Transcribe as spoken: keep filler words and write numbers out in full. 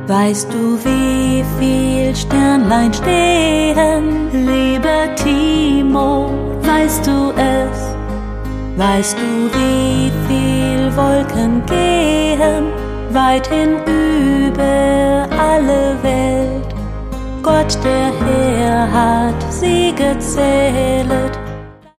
Weißt du, wie viel Sternlein stehen, lieber Timo, weißt du es? Weißt du, wie viel Wolken gehen, weit hinüber alle Welt? Gott, der Herr, hat sie gezählet,